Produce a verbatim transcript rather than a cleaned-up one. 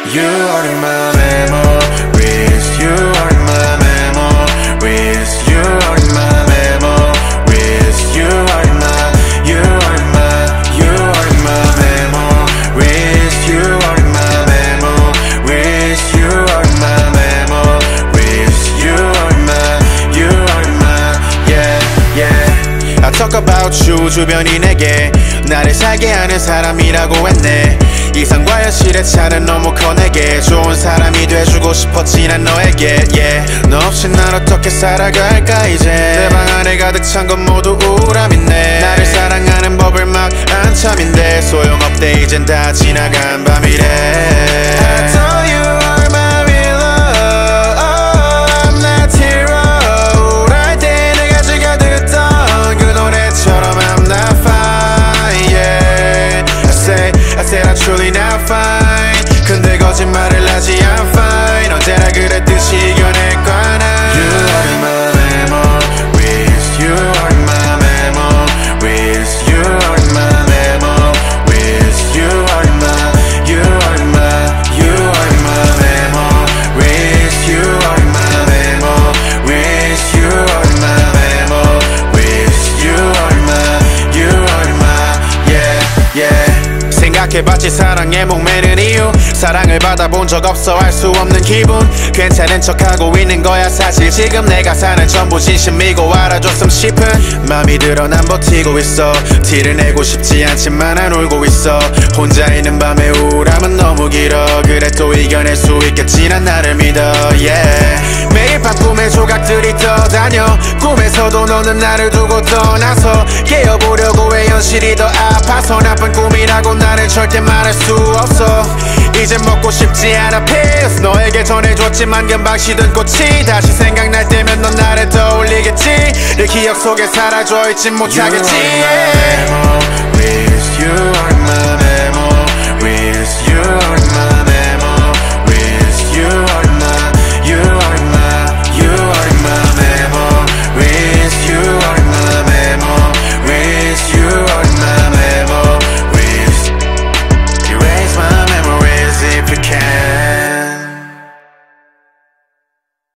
You are in my memories. You are in my memories. You are in my memories. You are in my, you are in my, you are in my memories. You are in my memories. You are in my memories. You are in my, you are in my, yeah, yeah. I talk about you 주변이 내게 나를 살게 하는 사람이라고 했네. 이상과 현실의 차는 너무 커 내게 좋은 사람이 돼주고 싶었지 난 너에게 yeah. 너 없이 난 어떻게 살아갈까 이제 내 방 안에 가득 찬 건 모두 우울함이네. 나를 사랑하는 법을 막 한참인데 소용없대 이젠 다 지나간 밤이래. I thought you are my real love. oh, I'm not hero. 우울할 때 내가 즐겨 듣던 그 노래처럼 I'm not fine yeah. I say I said I'm truly not fine. 근데 거짓말을 하지 I'm fine. 언제나 그랬듯이 이겨낼거야 난. You are in my memories. You are in my memories. You are in my memories. You are in my, you are in my, you are in my memories. You are in my memories. You are in my memories. You are in my, you are in my, yeah, yeah. 생각해봤지 사랑에 목매는 이유. 사랑을 받아본 적 없어 알 수 없는 기분. 괜찮은 척하고 있는 거야 사실 지금 내가 사는 전부 진심이고 알아줬음 싶은 맘이 들어 난 버티고 있어. 티를 내고 싶지 않지만 난 울고 있어. 혼자 있는 밤의 우울함은 너무 길어. 그래 또 이겨낼 수 있겠지 난 나를 믿어 yeah. 매일 밤 꿈의 조각들이 떠다녀. 꿈에서도 너는 나를 두고 떠나서 깨어보려고 해 현실이 더 아파서 나쁜 꿈이라고 나는 절대 말할 수 없어. 이제 먹고 싶지 않아 pills. 너에게 전해줬지만 금방 시든 꽃이 다시 생각날 때면 넌 나를 떠올리겠지. 내 기억 속에 사라져 있진 못하겠지 yeah. You are in my memories. You are in my memories. You are